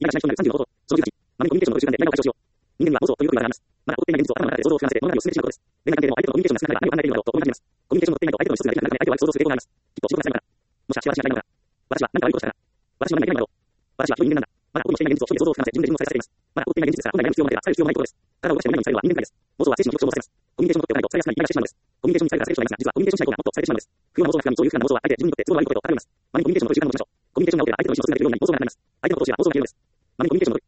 言い方しない人になる30のこと、その時たち、マネコミュニケーションの習慣で何を解消しよう。人間には想像という空気があります。まだ起こっていない現実を頭の中で想像を膨らませて物語を進めてしまうことです。恋愛関係でも相手とのコミュニケーションが少なければ何を考えているのだろうと思い始めます。コミュニケーションを取っていないと相手との一つができなくなるので相手を想像する傾向があります。きっと仕事が辛いのかな。もしかして私が知らないのか。私は何か悪いことしたから。私は何がいけないのだろう。私はひどい人間なんだ。まだ起こっていない現実を一人で想像を膨らませ自分で自分を再生しています。まだ起こっていない現実ですから本来何も必要もなければされる必要もないことです。体を動かしても何も最後は人間界です。妄想は精神の局長をさせます。コミュニケーションを取っておかないとされやすくなりイライラしてしまうのです。コミュニケーションにされたらされる人がいますが、実はコミュニケーションしない方がもっとされてしまうのです。不要な妄想が膨らみ、そういうふうな妄想は相手自分にとって都合が悪いことと語ります。マネコミュニケーションを取る習慣を持ちましょう。コミュニケーションが起きれば相手との意思の進めているように妄想がなります。相手のことを知れば妄想が消えるのです。マネコミュニケーションの